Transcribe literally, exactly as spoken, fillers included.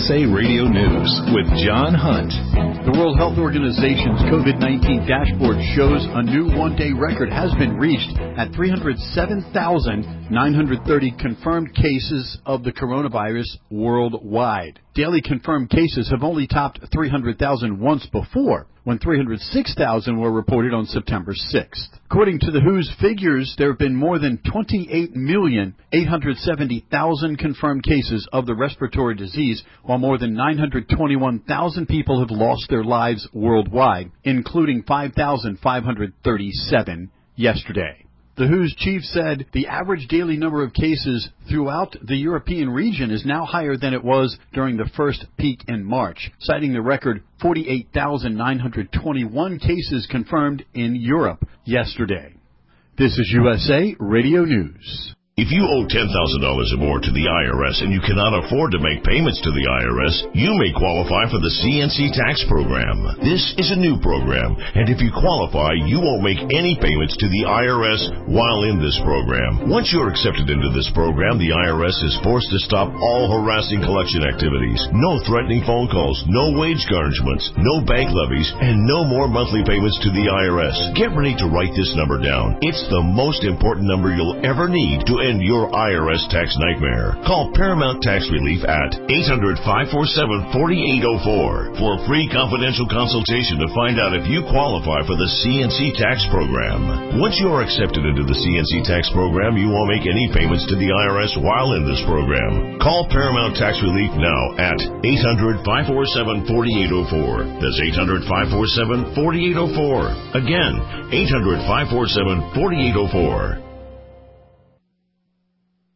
S A Radio News with John Hunt. The World Health Organization's COVID nineteen dashboard shows a new one-day record has been reached at three hundred seven thousand nine hundred thirty confirmed cases of the coronavirus worldwide. Daily confirmed cases have only topped three hundred thousand once before, when three hundred six thousand were reported on September sixth. According to the W H O's figures, there have been more than twenty-eight million eight hundred seventy thousand confirmed cases of the respiratory disease, while more than nine hundred twenty-one thousand people have lost their lives worldwide, including five thousand five hundred thirty-seven yesterday. The W H O's chief said the average daily number of cases throughout the European region is now higher than it was during the first peak in March, citing the record forty-eight thousand nine hundred twenty-one cases confirmed in Europe yesterday. This is U S A Radio News. If you owe ten thousand dollars or more to the I R S and you cannot afford to make payments to the I R S, you may qualify for the C N C tax program. This is a new program, and if you qualify, you won't make any payments to the I R S while in this program. Once you're accepted into this program, the I R S is forced to stop all harassing collection activities. No threatening phone calls, no wage garnishments, no bank levies, and no more monthly payments to the I R S. Get ready to write this number down. It's the most important number you'll ever need to end your I R S tax nightmare. Call Paramount Tax Relief at eight hundred, five four seven, four eight zero four for a free confidential consultation to find out if you qualify for the C N C tax program. Once you are accepted into the C N C tax program, you won't make any payments to the I R S while in this program. Call Paramount Tax Relief now at eight hundred, five four seven, four eight zero four. That's eight hundred, five four seven, four eight zero four. Again, eight hundred, five four seven, four eight zero four.